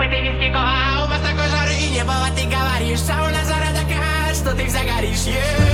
ты виски кола, у вас такой жары и не было, ты говоришь, а у нас жара такая, что ты загоришь, yeah.